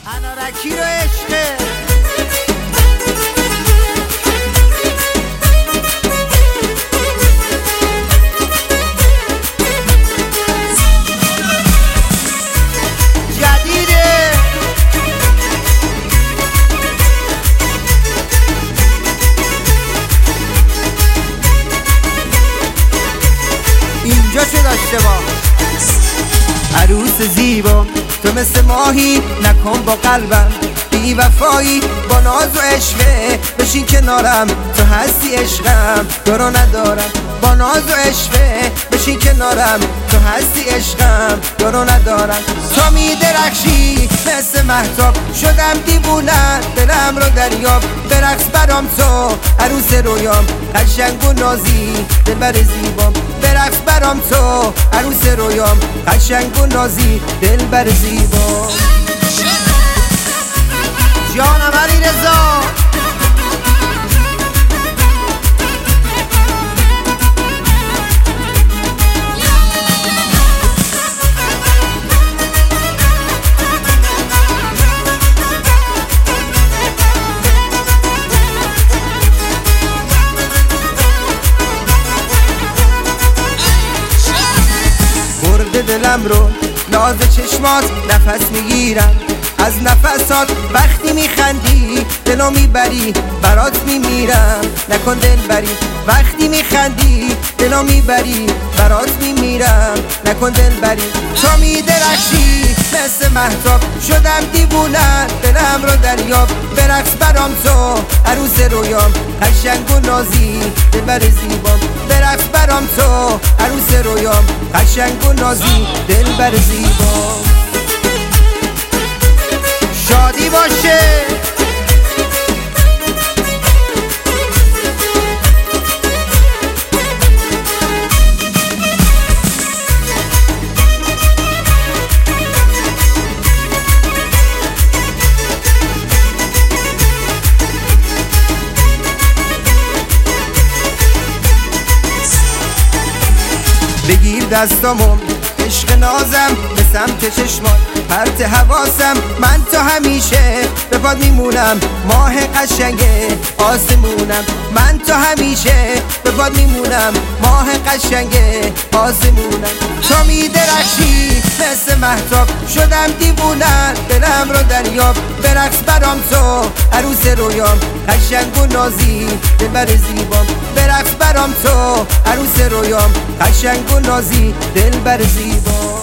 انارکی رو عشقه جدیده اینجا چه داشته با عروس زیبا تو مثل ماهی نکن با قلبم بی وفایی با ناز و عشقه بشین کنارم تو هستی عشقم تو رو ندارم با ناز و عشقه بشین کنارم تو هستی عشقم تو رو ندارم تو میدرخشی مثل مهتاب شدم دیوونه دلم رو دریاب برقص برام تو عروس رویام قشنگ و نازی دلبر زیبام برقص برام تو عروس رویام قشنگ و نازی دلبر زیبا جانم علیرضا برده دلم رو ناز چشمات نفس میگیرم از نفسات وقتی میخندی دلو میبری برات میمیرم نکن دلبری وقتی میخندی دلو میبری برات میمیرم نکن دلبری تو میدرخشی مثل مهتاب شدم دیوونه دلم رو دریاب برقص برام تو عروس رویام قشنگ و نازی دلبر زیبام برقص برام تو عروس رویام قشنگ و نازی دلبر زیبا شادی باشه بگیر دستامو عشق نازم به سمت چشمات پرت حواسم من تا همیشه به پاد میمونم ماه قشنگه آسمونم من تا همیشه به پاد میمونم ماه قشنگه آسمونم تو میدرخشی مثل مهتاب شدم دیوونه دلم رو دریاب برقص برام تو عروس رویام قشنگ و نازی دلبر زیبام برقص برام تو عروس رویام قشنگ و نازی دلبر زیبا